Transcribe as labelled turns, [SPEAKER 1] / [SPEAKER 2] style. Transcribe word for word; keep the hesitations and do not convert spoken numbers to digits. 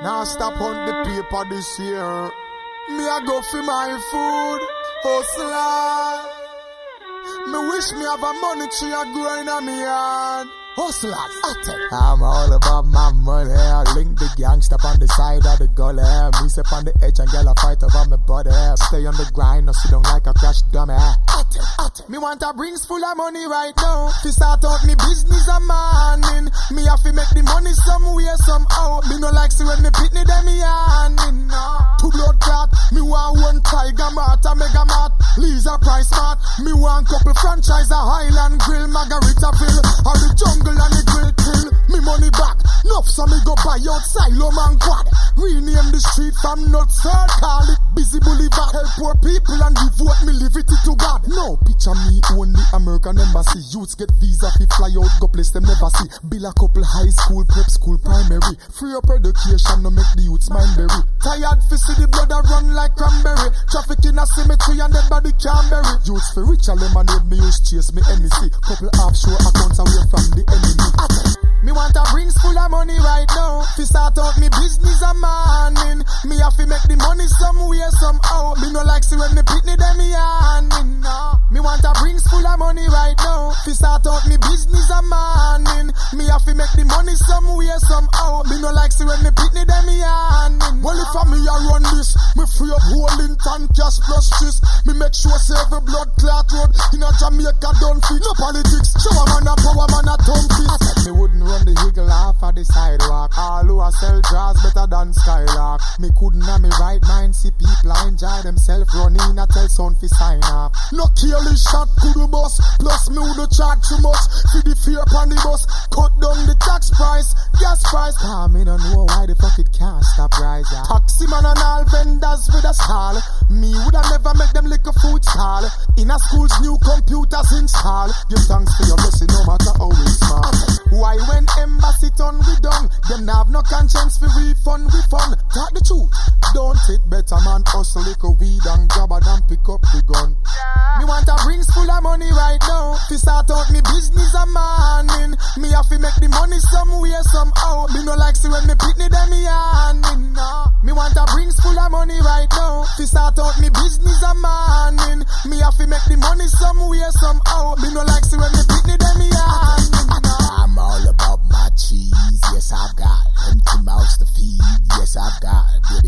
[SPEAKER 1] Now stop on the paper this year. Me a go for my food, hustler. Me wish me have a money tree a growing on me yard. Hustlers, I'm all about my money. I link the gangsta on the side of the gully. Me step on the edge and girl a fight over my body. Stay on the grind, no sit down like a crash dummy. Me want a brings full of money right now. To start out me business a morning. Me have to make the money somewhere somehow. Me no like see when me pitney them me handing. Two blood clot, me want one Tiger Mart, a Mega Mart, Lisa Price Mart. Me want couple franchise, a Highland Grill, Margaritaville, or the jungle and the grill kill. Me money back, nuff so me go buy outside Silo Man Quad. Rename the street from Nuts Third, call it Busy Boulevard. Help poor people and devote me liberty to God. No picture me only American embassy. Youths get visa fi fly out, go place them never see. Bill a couple high school, prep school, primary. Free up education, no make the youths mind berry. Tired fi see the blood a run like cranberry. Traffic in a cemetery and dead body can't bury. Youths fi rich a lemonade, me use chase me N E C. Couple offshore accounts away from the enemy. Me want a brings full of money right now. Fi start out me business a morning. Me have to make the money somewhere somehow. Me no like see when me pitney them me handing. No. Me want a brings full of money right now. Fi start out me business a morning. Me have to make the money somewhere somehow. Me no like see when me pitney them me handing. Well if I me a run this, me free up holding tan cash plus this. Me make sure say every blood clot road in a Jamaica don't fit. No politics, show a man a power man a thumb fist. Me wouldn't run the higgle off of the sidewalk. All who a sell draws better than Skylark. Me couldn't have me right mind see people enjoy themselves running a tell sound fi sign off. No careless shot could the bus. Plus me would charge too much for the fear upon the bus. Cut down the tax price, gas price. Ah, me don't know why the fuck it can't stop rising. Taxi man and all vendors with a stall. Me woulda never make them lick a food stall. In a school's new computers install. Give thanks for your blessing no matter how we small. Why when embassy turn we done? Them have no conscience for refund we fun. Talk the truth, don't it better man hustle lick a weed and grab a damn pick up the gun. Yeah. Me want a brings full of money right now. To start out me business a morning. Me have to make the money somewhere somehow. Me no like see when me pitney them me handing. No. Me want a brings full of money right now. To start out me business a morning. Me have to make the money somewhere somehow. Me no like see when me pitney them me handing. No. I'm all about my cheese. Yes, I've got empty mouths to feed. Yes, I've got the